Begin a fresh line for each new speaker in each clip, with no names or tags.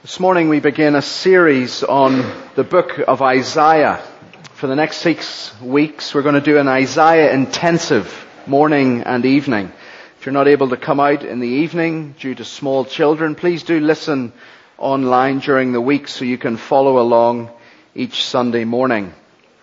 This morning we begin a series on the book of Isaiah. For the next 6 weeks we're going to do an Isaiah intensive, morning and evening. If you're not able to come out in the evening due to small children, please do listen online during the week so you can follow along each Sunday morning.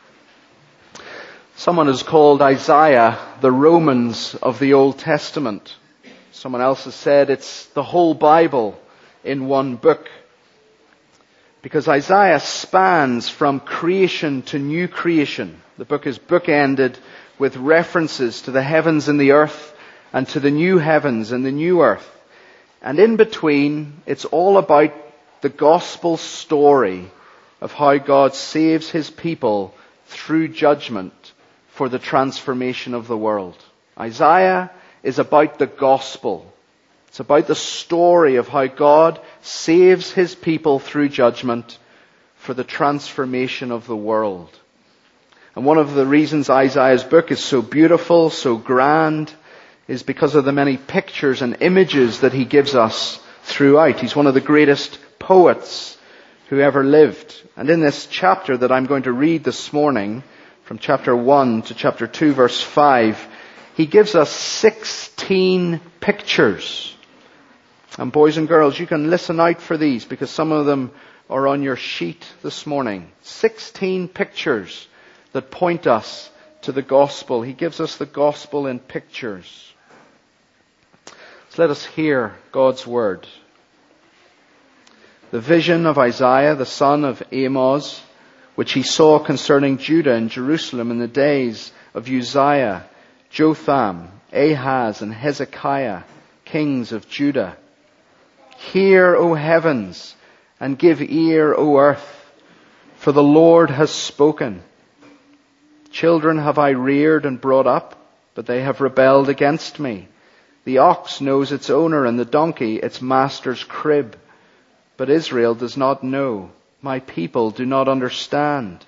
Someone has called Isaiah the Romans of the Old Testament. Someone else has said it's the whole Bible in one book. Because Isaiah spans from creation to new creation. The book is bookended with references to the heavens and the earth and to the new heavens and the new earth. And in between, it's all about the gospel story of how God saves His people through judgment for the transformation of the world. Isaiah is about the gospel. It's about the story of how God saves His people through judgment for the transformation of the world. And one of the reasons Isaiah's book is so beautiful, so grand, is because of the many pictures and images that he gives us throughout. He's one of the greatest poets who ever lived. And in this chapter that I'm going to read this morning, from chapter 1 to chapter 2, verse 5, he gives us 16 pictures. And boys and girls, you can listen out for these because some of them are on your sheet this morning. 16 pictures that point us to the gospel. He gives us the gospel in pictures. So let us hear God's word. The vision of Isaiah, the son of Amoz, which he saw concerning Judah and Jerusalem in the days of Uzziah, Jotham, Ahaz, and Hezekiah, kings of Judah. Hear, O heavens, and give ear, O earth, for the Lord has spoken. Children have I reared and brought up, but they have rebelled against me. The ox knows its owner, and the donkey its master's crib. But Israel does not know. My people do not understand.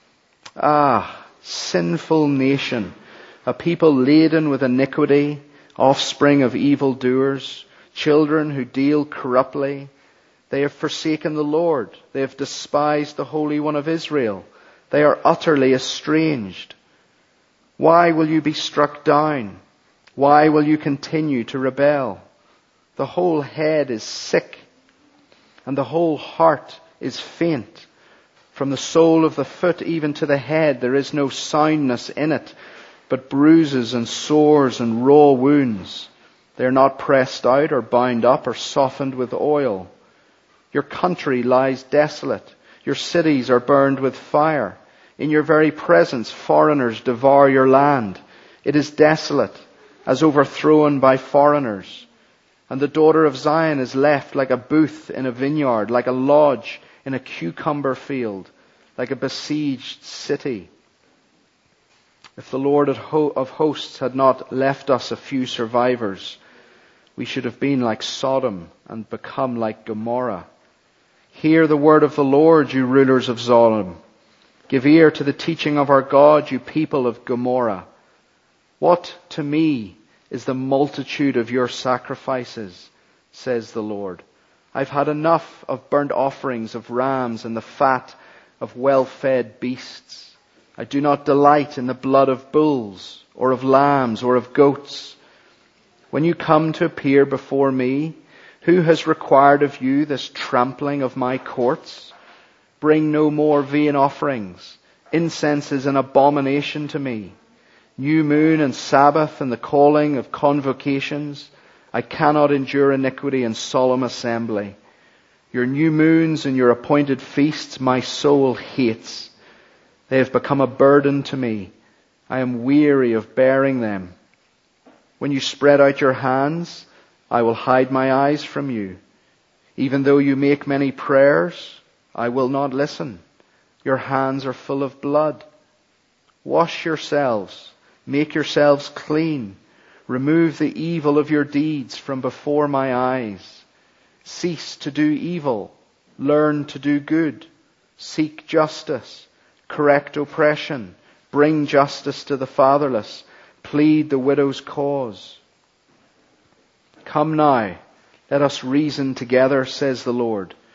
Ah, sinful nation, a people laden with iniquity, offspring of evildoers, children who deal corruptly. They have forsaken the Lord. They have despised the Holy One of Israel. They are utterly estranged. Why will you be struck down? Why will you continue to rebel? The whole head is sick, and the whole heart is faint. From the sole of the foot even to the head there is no soundness in it, but bruises and sores and raw wounds. They are not pressed out or bound up or softened with oil. Your country lies desolate. Your cities are burned with fire. In your very presence foreigners devour your land. It is desolate, as overthrown by foreigners. And the daughter of Zion is left like a booth in a vineyard, like a lodge in a cucumber field, like a besieged city. If the Lord of hosts had not left us a few survivors, we should have been like Sodom and become like Gomorrah. Hear the word of the Lord, you rulers of Sodom. Give ear to the teaching of our God, you people of Gomorrah. What to me is the multitude of your sacrifices, says the Lord. I've had enough of burnt offerings of rams and the fat of well-fed beasts. I do not delight in the blood of bulls or of lambs or of goats. When you come to appear before me, who has required of you this trampling of my courts? Bring no more vain offerings. Incense is an abomination to me. New moon and Sabbath and the calling of convocations. I cannot endure iniquity and solemn assembly. Your new moons and your appointed feasts my soul hates. They have become a burden to me. I am weary of bearing them. When you spread out your hands, I will hide my eyes from you. Even though you make many prayers, I will not listen. Your hands are full of blood. Wash yourselves. Make yourselves clean. Remove the evil of your deeds from before my eyes. Cease to do evil. Learn to do good. Seek justice. Correct oppression. Bring justice to the fatherless. Plead the widow's cause. Come now, let us reason together, says the Lord.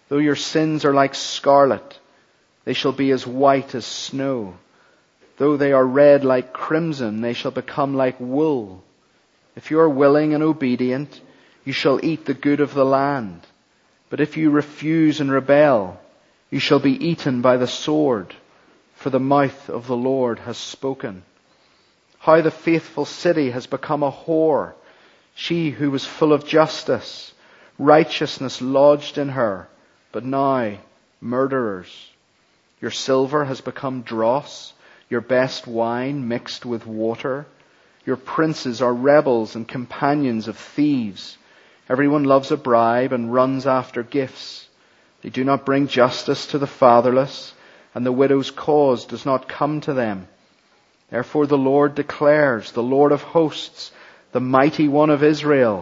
Though your sins are like scarlet, they shall be as white as snow. Though they are red like crimson, they shall become like wool. If you are willing and obedient, you shall eat the good of the land. But if you refuse and rebel, you shall be eaten by the sword, for the mouth of the Lord has spoken. How the faithful city has become a whore, she who was full of justice. Righteousness lodged in her, but now murderers. Your silver has become dross, your best wine mixed with water. Your princes are rebels and companions of thieves. Everyone loves a bribe and runs after gifts. They do not bring justice to the fatherless, and the widow's cause does not come to them. Therefore the Lord declares, the Lord of hosts, the mighty one of Israel,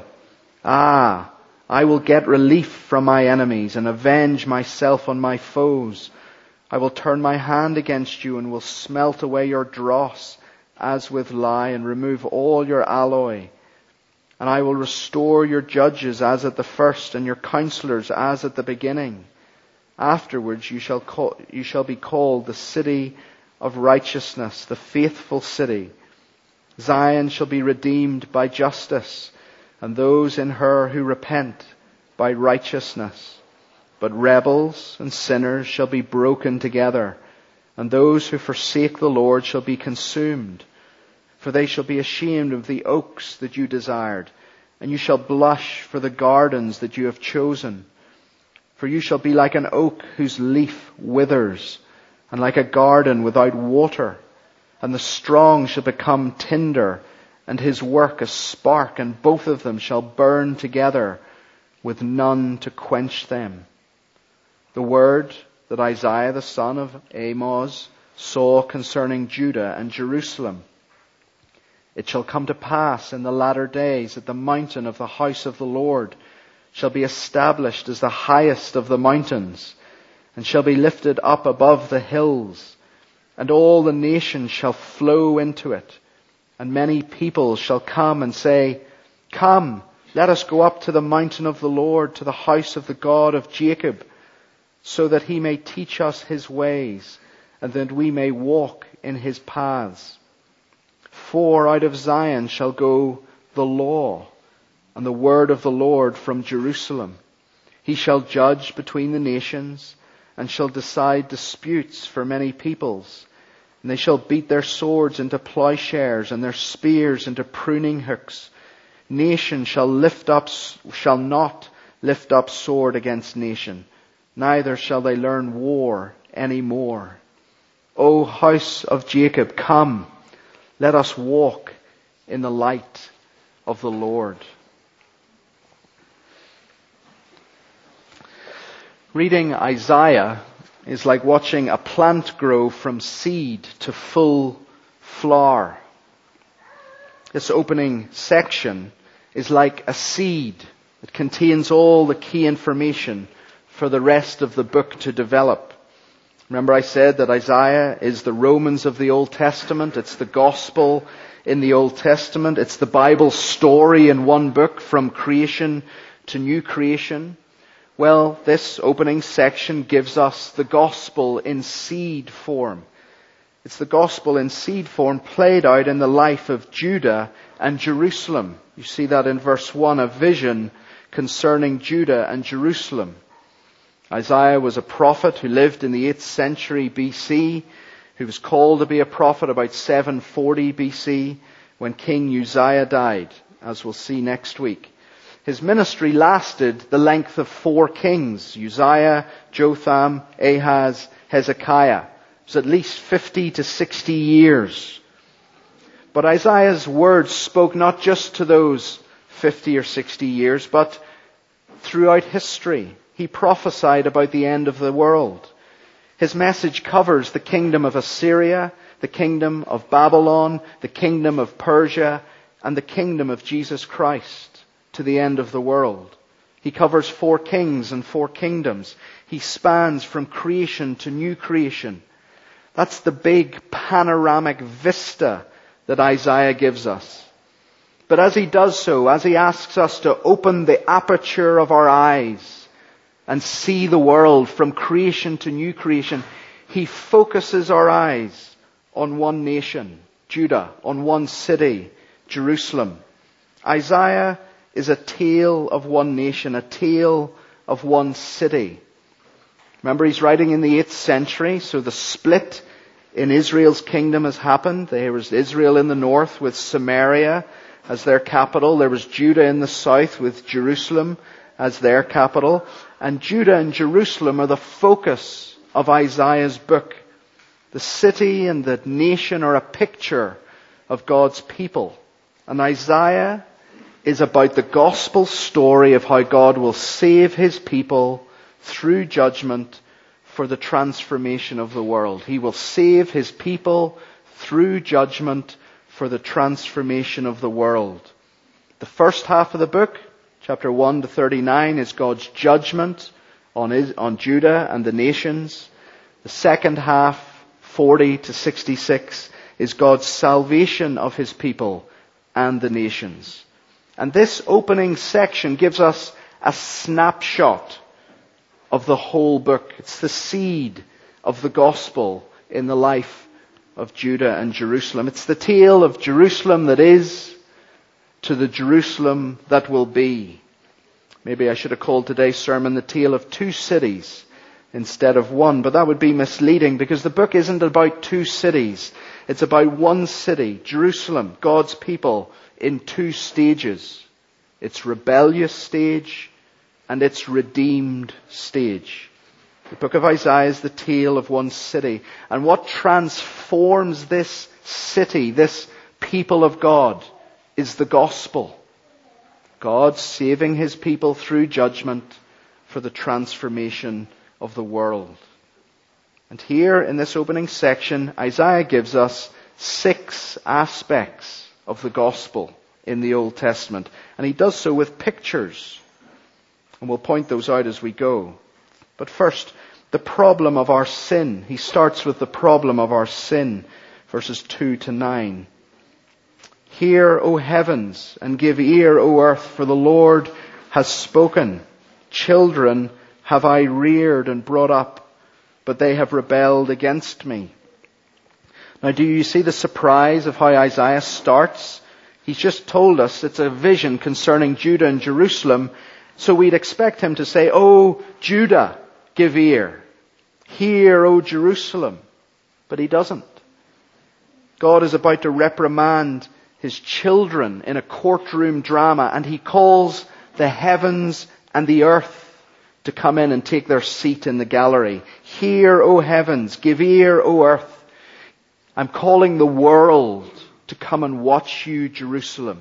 I will get relief from my enemies and avenge myself on my foes. I will turn my hand against you and will smelt away your dross as with lye and remove all your alloy. And I will restore your judges as at the first and your counselors as at the beginning. Afterwards you shall be called the city of righteousness, the faithful city. Zion shall be redeemed by justice, and those in her who repent by righteousness. But rebels and sinners shall be broken together, and those who forsake the Lord shall be consumed. For they shall be ashamed of the oaks that you desired, and you shall blush for the gardens that you have chosen. For you shall be like an oak whose leaf withers, and like a garden without water. And the strong shall become tinder, and his work a spark, and both of them shall burn together, with none to quench them. The word that Isaiah the son of Amoz saw concerning Judah and Jerusalem. It shall come to pass in the latter days that the mountain of the house of the Lord shall be established as the highest of the mountains, and shall be lifted up above the hills, and all the nations shall flow into it. And many people shall come and say, Come, let us go up to the mountain of the Lord, to the house of the God of Jacob, so that he may teach us his ways, and that we may walk in his paths. For out of Zion shall go the law, and the word of the Lord from Jerusalem. He shall judge between the nations, and shall decide disputes for many peoples. And they shall beat their swords into plowshares, and their spears into pruning hooks. Nation shall not lift up sword against nation, neither shall they learn war any more. O house of Jacob, come, let us walk in the light of the Lord. Reading Isaiah is like watching a plant grow from seed to full flower. This opening section is like a seed. It contains all the key information for the rest of the book to develop. Remember I said that Isaiah is the Romans of the Old Testament. It's the gospel in the Old Testament. It's the Bible story in one book from creation to new creation. Well, this opening section gives us the gospel in seed form. It's the gospel in seed form played out in the life of Judah and Jerusalem. You see that in verse 1, a vision concerning Judah and Jerusalem. Isaiah was a prophet who lived in the 8th century BC, who was called to be a prophet about 740 BC when King Uzziah died, as we'll see next week. His ministry lasted the length of 4 kings, Uzziah, Jotham, Ahaz, Hezekiah. It was at least 50 to 60 years. But Isaiah's words spoke not just to those 50 or 60 years, but throughout history. He prophesied about the end of the world. His message covers the kingdom of Assyria, the kingdom of Babylon, the kingdom of Persia, and the kingdom of Jesus Christ to the end of the world. He covers 4 kings and 4 kingdoms. He spans from creation to new creation. That's the big panoramic vista that Isaiah gives us. But as he does so, as he asks us to open the aperture of our eyes, and see the world from creation to new creation, he focuses our eyes on one nation, Judah, on one city, Jerusalem. Isaiah is a tale of one nation, a tale of one city. Remember, he's writing in the 8th century, so the split in Israel's kingdom has happened. There was Israel in the north with Samaria as their capital. There was Judah in the south with Jerusalem as their capital. And Judah and Jerusalem are the focus of Isaiah's book. The city and the nation are a picture of God's people. And Isaiah is about the gospel story of how God will save his people through judgment for the transformation of the world. He will save his people through judgment for the transformation of the world. The first half of the book, chapter 1 to 39, is God's judgment on Judah and the nations. The second half, 40 to 66, is God's salvation of his people and the nations. And this opening section gives us a snapshot of the whole book. It's the seed of the gospel in the life of Judah and Jerusalem. It's the tale of Jerusalem that is to the Jerusalem that will be. Maybe I should have called today's sermon the tale of two cities instead of one, but that would be misleading because the book isn't about two cities. It's about one city, Jerusalem, God's people, in two stages. Its rebellious stage and its redeemed stage. The book of Isaiah is the tale of one city. And what transforms this city, this people of God, is the gospel. God saving his people through judgment for the transformation of the world. And here in this opening section, Isaiah gives us 6 aspects of the gospel in the Old Testament. And he does so with pictures. And we'll point those out as we go. But first, the problem of our sin. He starts with the problem of our sin, verses 2 to 9. Hear, O heavens, and give ear, O earth, for the Lord has spoken. Children have I reared and brought up, but they have rebelled against me. Now, do you see the surprise of how Isaiah starts? He's just told us it's a vision concerning Judah and Jerusalem. So we'd expect him to say, "O Judah, give ear. Hear, O Jerusalem." But he doesn't. God is about to reprimand his children in a courtroom drama, and he calls the heavens and the earth to come in and take their seat in the gallery. Hear, O heavens, give ear, O earth. I'm calling the world to come and watch you, Jerusalem.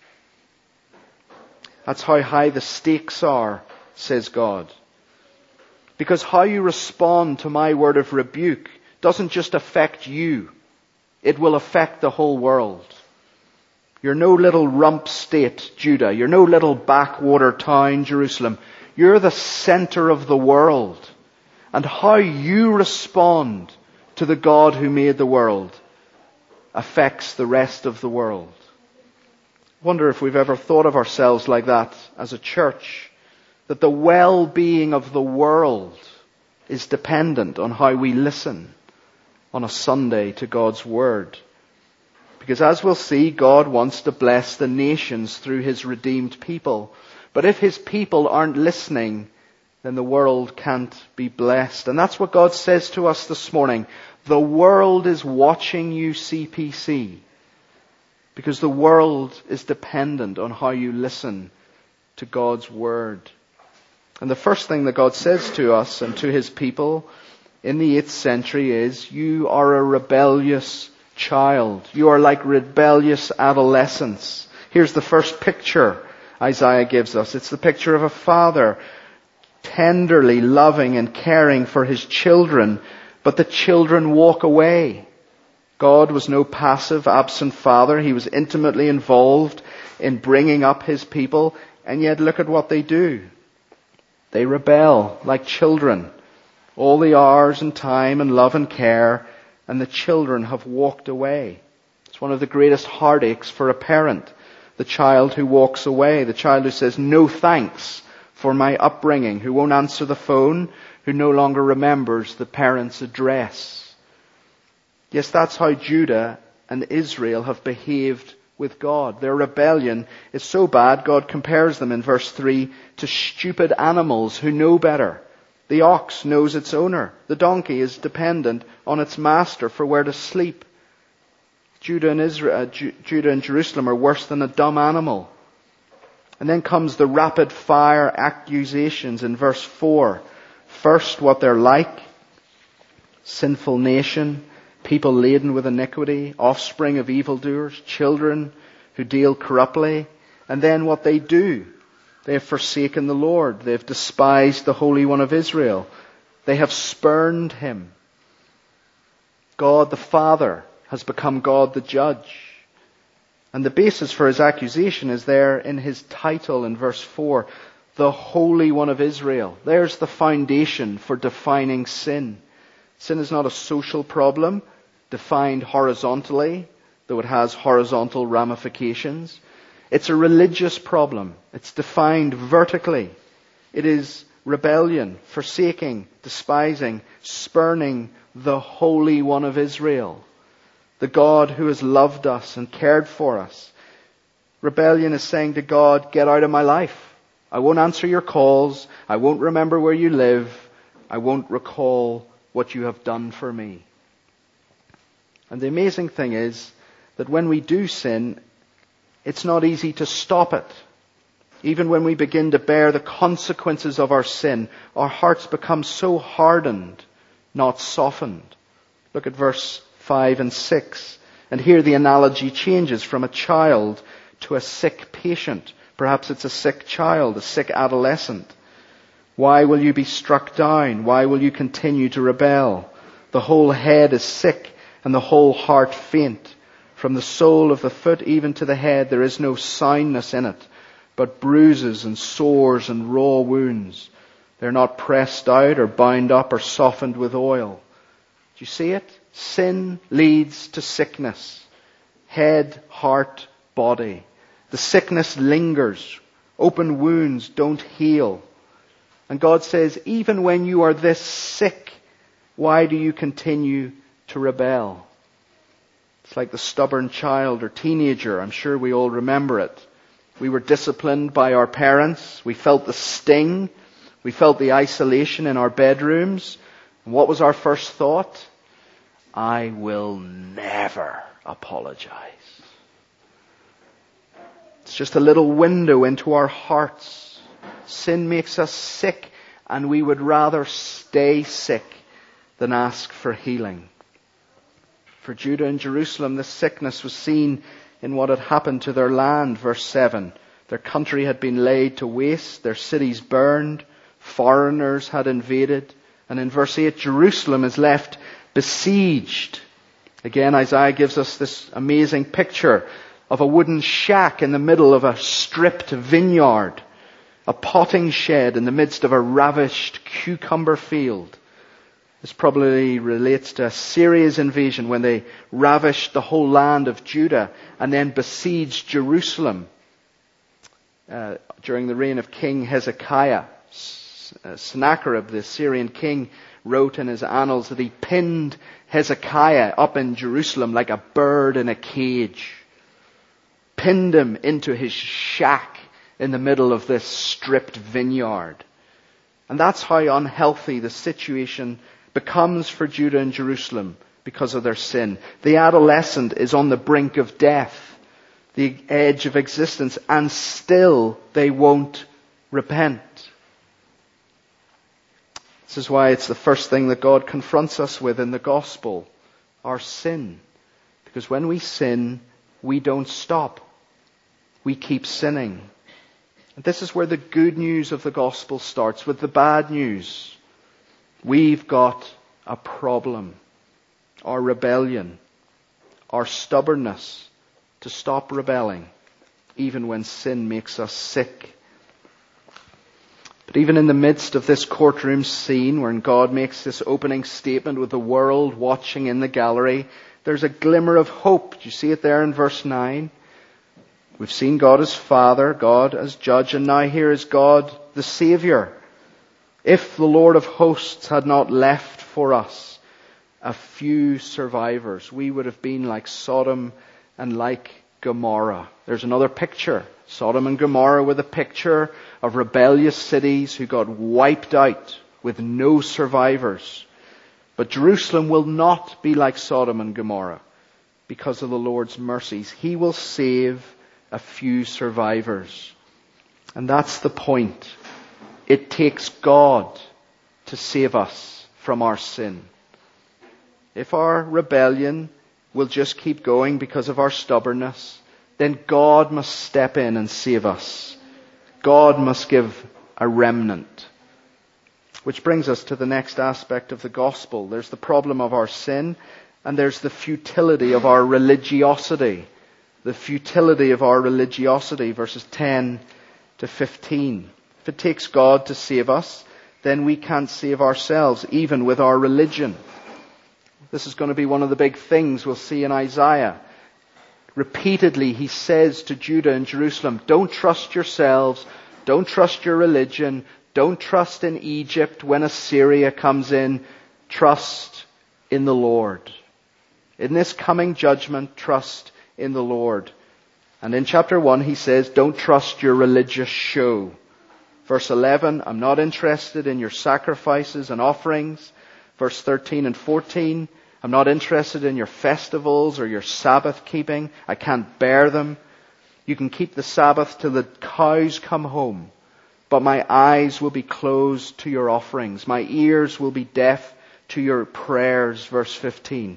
That's how high the stakes are, says God. Because how you respond to my word of rebuke doesn't just affect you. It will affect the whole world. You're no little rump state, Judah. You're no little backwater town, Jerusalem. You're the center of the world. And how you respond to the God who made the world affects the rest of the world. I wonder if we've ever thought of ourselves like that as a church, that the well-being of the world is dependent on how we listen on a Sunday to God's Word. Because as we'll see, God wants to bless the nations through his redeemed people. But if his people aren't listening, then the world can't be blessed. And that's what God says to us this morning. The world is watching you, CPC. Because the world is dependent on how you listen to God's Word. And the first thing that God says to us and to his people in the 8th century is, you are a rebellious child. You are like rebellious adolescents. Here's the first picture Isaiah gives us. It's the picture of a father tenderly loving and caring for his children, but the children walk away. God was no passive, absent father. He was intimately involved in bringing up his people, and yet look at what they do. They rebel like children. All the hours and time and love and care, and the children have walked away. It's one of the greatest heartaches for a parent. The child who walks away. The child who says no thanks for my upbringing, who won't answer the phone, who no longer remembers the parents' address. Yes, that's how Judah and Israel have behaved with God. Their rebellion is so bad, God compares them in verse 3 to stupid animals who know better. The ox knows its owner. The donkey is dependent on its master for where to sleep. Judah and Jerusalem are worse than a dumb animal. And then comes the rapid fire accusations in verse 4. First, what they're like. Sinful nation, people laden with iniquity, offspring of evildoers, children who deal corruptly. And then what they do. They have forsaken the Lord. They have despised the Holy One of Israel. They have spurned Him. God the Father has become God the Judge. And the basis for his accusation is there in his title in verse 4, the Holy One of Israel. There's the foundation for defining sin. Sin is not a social problem defined horizontally, though it has horizontal ramifications. It's a religious problem. It's defined vertically. It is rebellion, forsaking, despising, spurning the Holy One of Israel. The God who has loved us and cared for us. Rebellion is saying to God, get out of my life. I won't answer your calls. I won't remember where you live. I won't recall what you have done for me. And the amazing thing is that when we do sin, it's not easy to stop it. Even when we begin to bear the consequences of our sin, our hearts become so hardened, not softened. Look at verse 5 and 6. And here the analogy changes from a child to a sick patient. Perhaps it's a sick child, a sick adolescent. Why will you be struck down? Why will you continue to rebel? The whole head is sick and the whole heart faint. From the sole of the foot even to the head there is no soundness in it, but bruises and sores and raw wounds. They're not pressed out or bound up or softened with oil. Do you see it? Sin leads to sickness. Head, heart, body. The sickness lingers. Open wounds don't heal. And God says, even when you are this sick, why do you continue to rebel? It's like the stubborn child or teenager. I'm sure we all remember it. We were disciplined by our parents. We felt the sting. We felt the isolation in our bedrooms. And what was our first thought? I will never apologize. It's just a little window into our hearts. Sin makes us sick, and we would rather stay sick than ask for healing. For Judah and Jerusalem, this sickness was seen in what had happened to their land. Verse 7. Their country had been laid to waste, their cities burned, foreigners had invaded. And in verse 8, Jerusalem is left besieged. Again, Isaiah gives us this amazing picture of a wooden shack in the middle of a stripped vineyard, a potting shed in the midst of a ravished cucumber field. This probably relates to Assyria's invasion when they ravished the whole land of Judah and then besieged Jerusalem during the reign of King Hezekiah. Sennacherib, the Assyrian king, wrote in his annals that he pinned Hezekiah up in Jerusalem like a bird in a cage. Pinned him into his shack in the middle of this stripped vineyard. And that's how unhealthy the situation becomes for Judah and Jerusalem because of their sin. The adolescent is on the brink of death, the edge of existence, and still they won't repent. This is why it's the first thing that God confronts us with in the gospel, our sin. Because when we sin, we don't stop. We keep sinning. And this is where the good news of the gospel starts, with the bad news. We've got a problem. Our rebellion, our stubbornness to stop rebelling, even when sin makes us sick. But even in the midst of this courtroom scene, when God makes this opening statement with the world watching in the gallery, there's a glimmer of hope. Do you see it there in verse 9? We've seen God as Father, God as Judge, and now here is God the Savior. If the Lord of hosts had not left for us a few survivors, we would have been like Sodom and like Gomorrah. There's another picture. Sodom and Gomorrah with a picture of rebellious cities who got wiped out with no survivors. But Jerusalem will not be like Sodom and Gomorrah because of the Lord's mercies. He will save a few survivors. And that's the point. It takes God to save us from our sin. If our rebellion will just keep going because of our stubbornness, then God must step in and save us. God must give a remnant. Which brings us to the next aspect of the gospel. There's the problem of our sin, and there's the futility of our religiosity. The futility of our religiosity, verses 10 to 15. If it takes God to save us, then we can't save ourselves, even with our religion. This is going to be one of the big things we'll see in Isaiah. Repeatedly, he says to Judah and Jerusalem, don't trust yourselves, don't trust your religion, don't trust in Egypt when Assyria comes in, trust in the Lord. In this coming judgment, trust in the Lord. And in chapter 1, he says, don't trust your religious show. Verse 11, I'm not interested in your sacrifices and offerings. Verse 13 and 14, I'm not interested in your festivals or your Sabbath keeping. I can't bear them. You can keep the Sabbath till the cows come home. But my eyes will be closed to your offerings. My ears will be deaf to your prayers. Verse 15.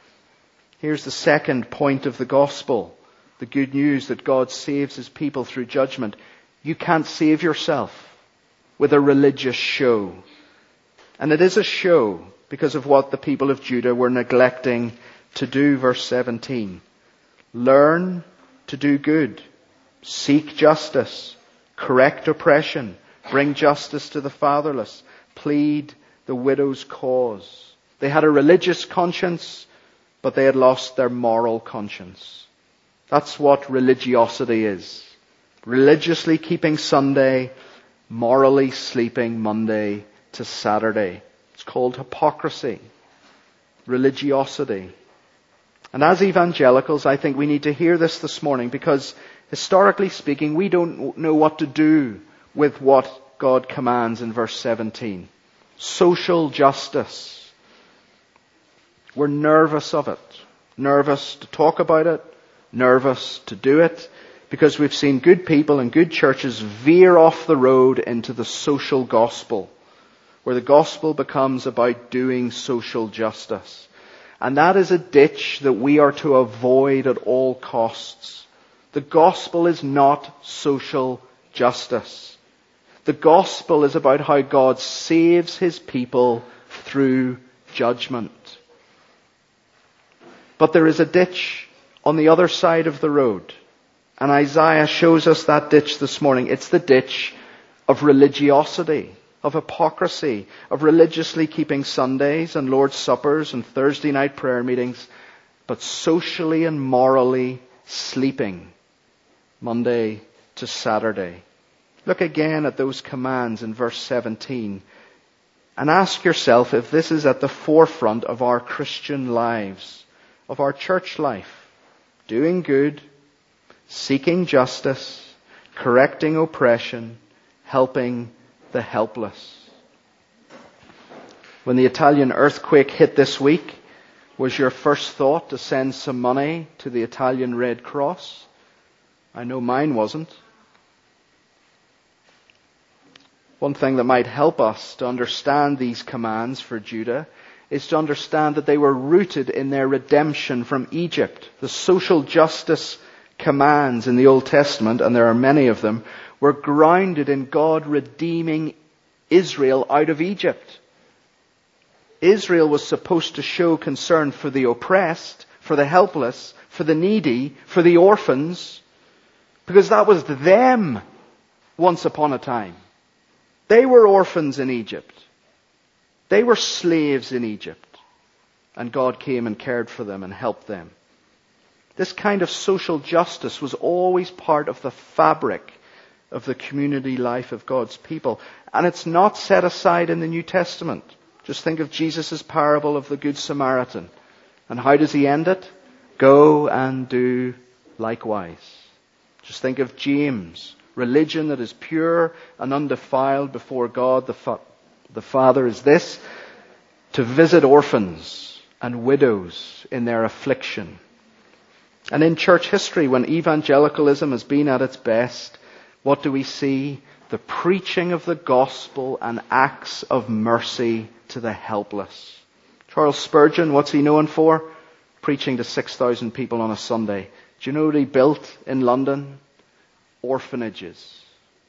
Here's the second point of the gospel. The good news that God saves his people through judgment. You can't save yourself with a religious show. And it is a show because of what the people of Judah were neglecting to do. Verse 17. Learn to do good. Seek justice. Correct oppression. Bring justice to the fatherless. Plead the widow's cause. They had a religious conscience, but they had lost their moral conscience. That's what religiosity is. Religiously keeping Sunday, morally sleeping Monday to Saturday. It's called hypocrisy. Religiosity. And as evangelicals, I think we need to hear this morning because historically speaking, we don't know what to do with what God commands in verse 17. Social justice. We're nervous of it. Nervous to talk about it. Nervous to do it. Because we've seen good people and good churches veer off the road into the social gospel, where the gospel becomes about doing social justice. And that is a ditch that we are to avoid at all costs. The gospel is not social justice. The gospel is about how God saves his people through judgment. But there is a ditch on the other side of the road. And Isaiah shows us that ditch this morning. It's the ditch of religiosity, of hypocrisy, of religiously keeping Sundays and Lord's Suppers and Thursday night prayer meetings, but socially and morally sleeping Monday to Saturday. Look again at those commands in verse 17 and ask yourself if this is at the forefront of our Christian lives, of our church life. Doing good, seeking justice, correcting oppression, helping the helpless. When the Italian earthquake hit this week, was your first thought to send some money to the Italian Red Cross? I know mine wasn't. One thing that might help us to understand these commands for Judah is to understand that they were rooted in their redemption from Egypt. The social justice commands in the Old Testament, and there are many of them, were grounded in God redeeming Israel out of Egypt. Israel was supposed to show concern for the oppressed, for the helpless, for the needy, for the orphans, because that was them once upon a time. They were orphans in Egypt. They were slaves in Egypt. And God came and cared for them and helped them. This kind of social justice was always part of the fabric of the community life of God's people. And it's not set aside in the New Testament. Just think of Jesus' parable of the Good Samaritan. And how does he end it? Go and do likewise. Just think of James. Religion that is pure and undefiled before God the Father is this: to visit orphans and widows in their affliction. And in church history, when evangelicalism has been at its best, what do we see? The preaching of the gospel and acts of mercy to the helpless. Charles Spurgeon, what's he known for? Preaching to 6,000 people on a Sunday. Do you know what he built in London? Orphanages.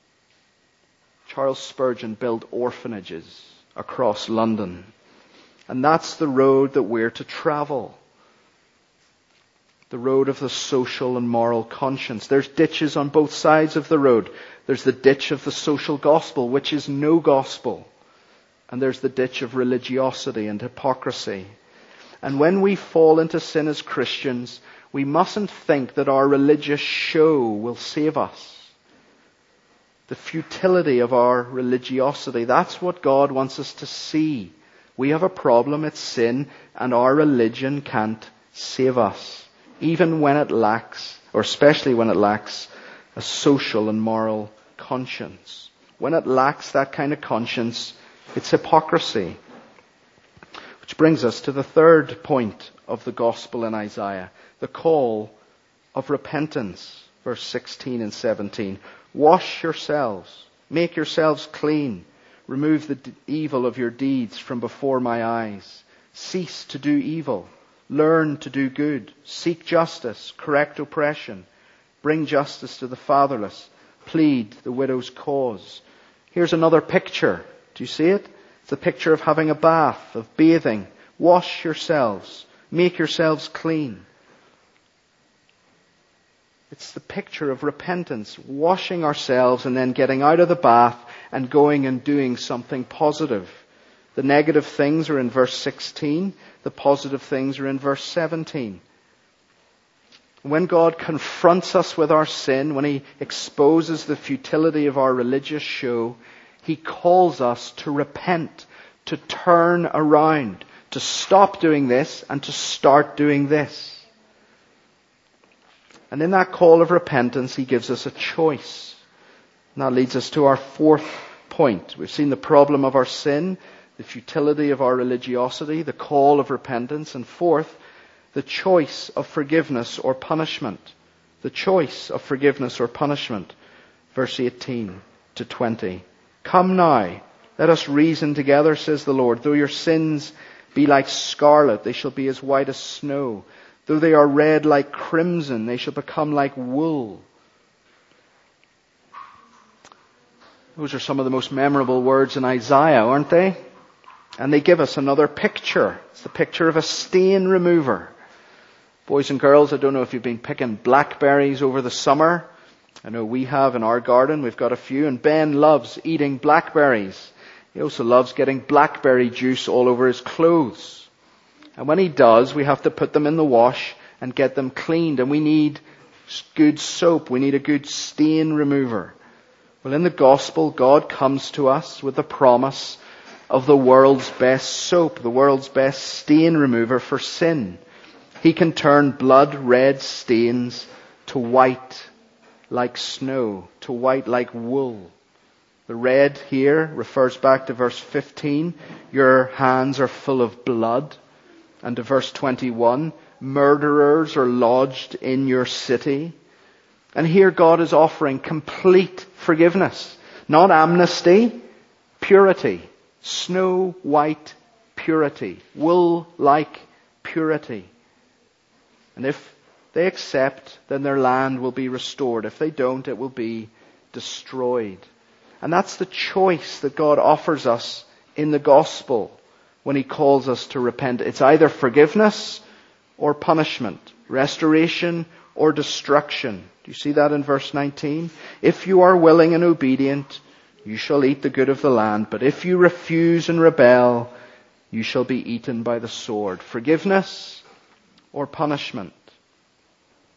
Charles Spurgeon built orphanages across London. And that's the road that we're to travel. The road of the social and moral conscience. There's ditches on both sides of the road. There's the ditch of the social gospel, which is no gospel. And there's the ditch of religiosity and hypocrisy. And when we fall into sin as Christians, we mustn't think that our religious show will save us. The futility of our religiosity, that's what God wants us to see. We have a problem, it's sin, and our religion can't save us. Even when it lacks, or especially when it lacks, a social and moral conscience. When it lacks that kind of conscience, it's hypocrisy. Which brings us to the third point of the gospel in Isaiah, the call of repentance. Verse 16 and 17. Wash yourselves, make yourselves clean, remove the evil of your deeds from before my eyes. Cease to do evil. Learn to do good. Seek justice. Correct oppression. Bring justice to the fatherless. Plead the widow's cause. Here's another picture. Do you see it? It's a picture of having a bath, of bathing. Wash yourselves. Make yourselves clean. It's the picture of repentance. Washing ourselves and then getting out of the bath and going and doing something positive. The negative things are in verse 16. The positive things are in verse 17. When God confronts us with our sin, when He exposes the futility of our religious show, He calls us to repent, to turn around, to stop doing this and to start doing this. And in that call of repentance, He gives us a choice. And that leads us to our fourth point. We've seen the problem of our sin, the futility of our religiosity, the call of repentance, and fourth, the choice of forgiveness or punishment. The choice of forgiveness or punishment. Verse 18 to 20. Come now, let us reason together, says the Lord. Though your sins be like scarlet, they shall be as white as snow. Though they are red like crimson, they shall become like wool. Those are some of the most memorable words in Isaiah, aren't they? And they give us another picture. It's the picture of a stain remover. Boys and girls, I don't know if you've been picking blackberries over the summer. I know we have in our garden. We've got a few. And Ben loves eating blackberries. He also loves getting blackberry juice all over his clothes. And when he does, we have to put them in the wash and get them cleaned. And we need good soap. We need a good stain remover. Well, in the gospel, God comes to us with the promise of the world's best soap, the world's best stain remover for sin. He can turn blood red stains to white like snow, to white like wool. The red here refers back to verse 15. Your hands are full of blood. And to verse 21, murderers are lodged in your city. And here God is offering complete forgiveness. Not amnesty, purity. Snow white purity. Wool-like purity. And if they accept, then their land will be restored. If they don't, it will be destroyed. And that's the choice that God offers us in the gospel when He calls us to repent. It's either forgiveness or punishment, restoration or destruction. Do you see that in verse 19? If you are willing and obedient, you shall eat the good of the land. But if you refuse and rebel, you shall be eaten by the sword. Forgiveness or punishment.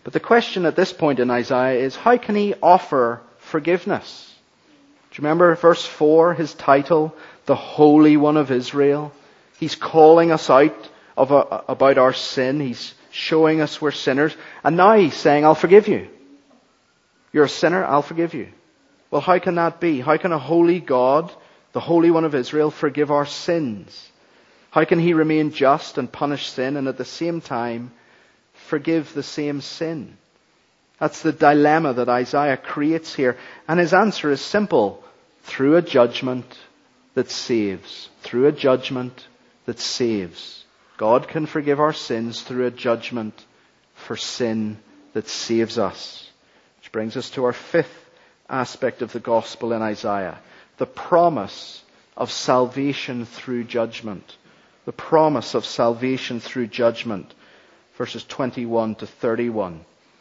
But the question at this point in Isaiah is, how can he offer forgiveness? Do you remember verse 4, his title, the Holy One of Israel? He's calling us out about our sin. He's showing us we're sinners. And now he's saying, I'll forgive you. You're a sinner, I'll forgive you. Well, how can that be? How can a holy God, the Holy One of Israel, forgive our sins? How can he remain just and punish sin and at the same time forgive the same sin? That's the dilemma that Isaiah creates here. And his answer is simple. Through a judgment that saves. Through a judgment that saves. God can forgive our sins through a judgment for sin that saves us. Which brings us to our fifth aspect of the gospel in Isaiah. The promise of salvation through judgment. The promise of salvation through judgment. Verses 21 to 31.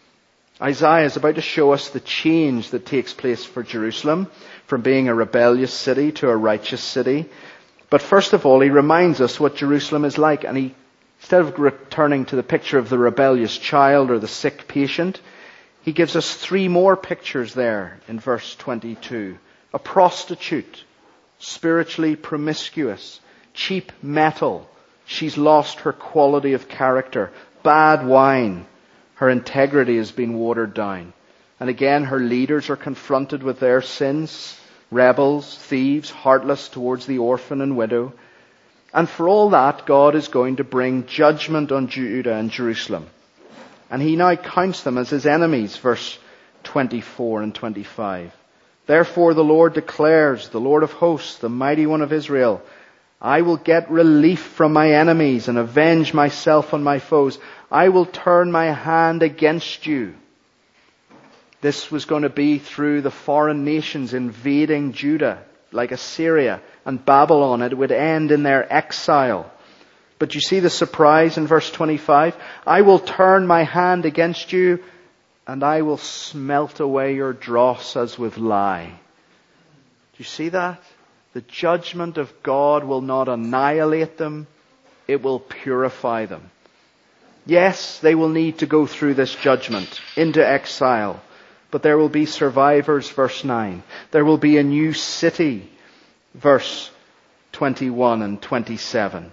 Isaiah is about to show us the change that takes place for Jerusalem from being a rebellious city to a righteous city. But first of all, he reminds us what Jerusalem is like. And instead of returning to the picture of the rebellious child or the sick patient, he gives us three more pictures there in verse 22. A prostitute, spiritually promiscuous, cheap metal. She's lost her quality of character. Bad wine. Her integrity has been watered down. And again, her leaders are confronted with their sins. Rebels, thieves, heartless towards the orphan and widow. And for all that, God is going to bring judgment on Judah and Jerusalem. And he now counts them as his enemies, verse 24 and 25. Therefore the Lord declares, the Lord of hosts, the mighty one of Israel, I will get relief from my enemies and avenge myself on my foes. I will turn my hand against you. This was going to be through the foreign nations invading Judah, like Assyria and Babylon. It would end in their exile. But you see the surprise in verse 25? I will turn my hand against you, and I will smelt away your dross as with lye. Do you see that? The judgment of God will not annihilate them. It will purify them. Yes, they will need to go through this judgment into exile. But there will be survivors, verse 9. There will be a new city, verse 21 and 27.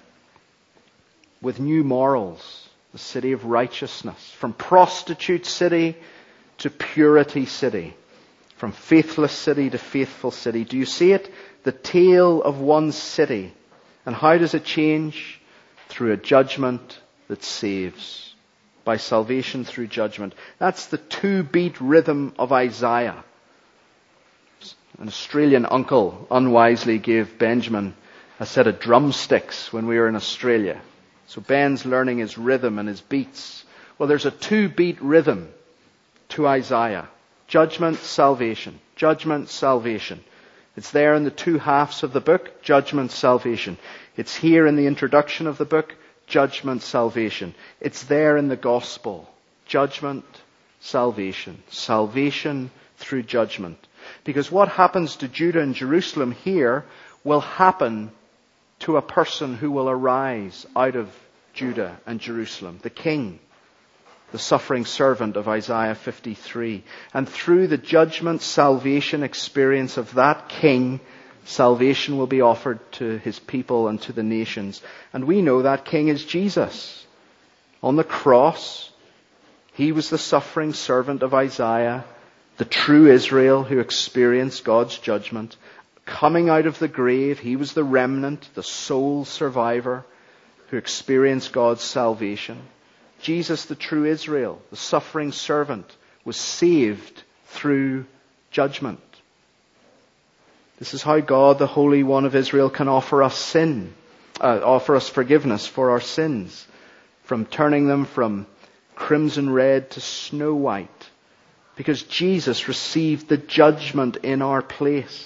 With new morals, the city of righteousness. From prostitute city to purity city. From faithless city to faithful city. Do you see it? The tale of one city. And how does it change? Through a judgment that saves. By salvation through judgment. That's the 2-beat rhythm of Isaiah. An Australian uncle unwisely gave Benjamin a set of drumsticks when we were in Australia. So Ben's learning his rhythm and his beats. Well, there's a 2-beat rhythm to Isaiah. Judgment, salvation. Judgment, salvation. It's there in the 2 halves of the book. Judgment, salvation. It's here in the introduction of the book. Judgment, salvation. It's there in the gospel. Judgment, salvation. Salvation through judgment. Because what happens to Judah and Jerusalem here will happen to a person who will arise out of Judah and Jerusalem. The king. The suffering servant of Isaiah 53. And through the judgment, salvation experience of that king, salvation will be offered to his people and to the nations. And we know that king is Jesus. On the cross, he was the suffering servant of Isaiah, the true Israel who experienced God's judgment. Coming out of the grave, he was the remnant, the sole survivor who experienced God's salvation. Jesus, the true Israel, the suffering servant, was saved through judgment. This is how God, the Holy One of Israel, can offer us forgiveness for our sins, from turning them from crimson red to snow white, because Jesus received the judgment in our place.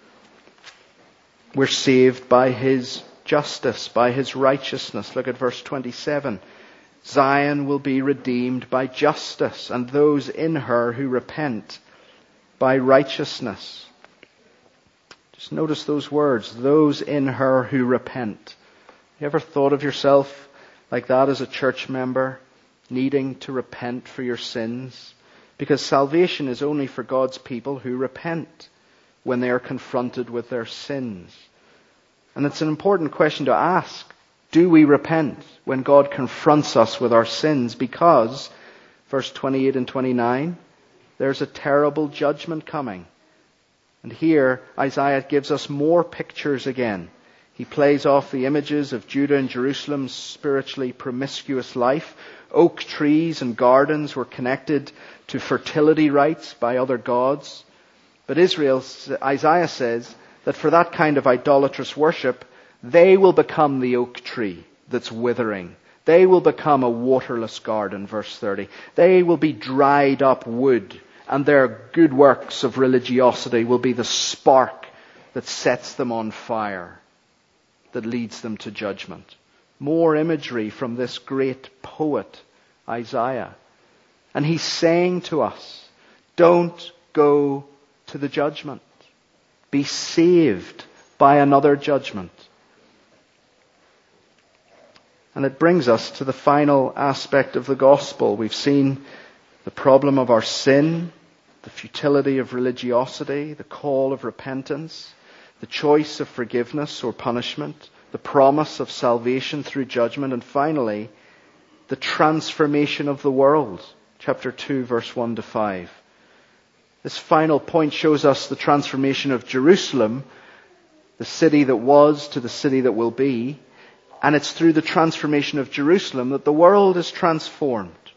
We're saved by his justice, by his righteousness. Look at verse 27. Zion will be redeemed by justice, and those in her who repent by righteousness. Just notice those words, those in her who repent. You ever thought of yourself like that as a church member? needing to repent for your sins, because salvation is only for God's people who repent when they are confronted with their sins. And it's an important question to ask. Do we repent when God confronts us with our sins? Because, verse 28 and 29, there's a terrible judgment coming. And here, Isaiah gives us more pictures again. He plays off the images of Judah and Jerusalem's spiritually promiscuous life. Oak trees and gardens were connected to fertility rites by other gods. But Isaiah says that for that kind of idolatrous worship, they will become the oak tree that's withering. They will become a waterless garden, verse 30. They will be dried up wood, and their good works of religiosity will be the spark that sets them on fire, that leads them to judgment. More imagery from this great poet, Isaiah. And he's saying to us, don't go to the judgment. Be saved by another judgment. And it brings us to the final aspect of the gospel. We've seen the problem of our sin, the futility of religiosity, the call of repentance, the choice of forgiveness or punishment, the promise of salvation through judgment, and finally, the transformation of the world. Chapter 2, verse 1 to 5. This final point shows us the transformation of Jerusalem, the city that was to the city that will be. And it's through the transformation of Jerusalem that the world is transformed.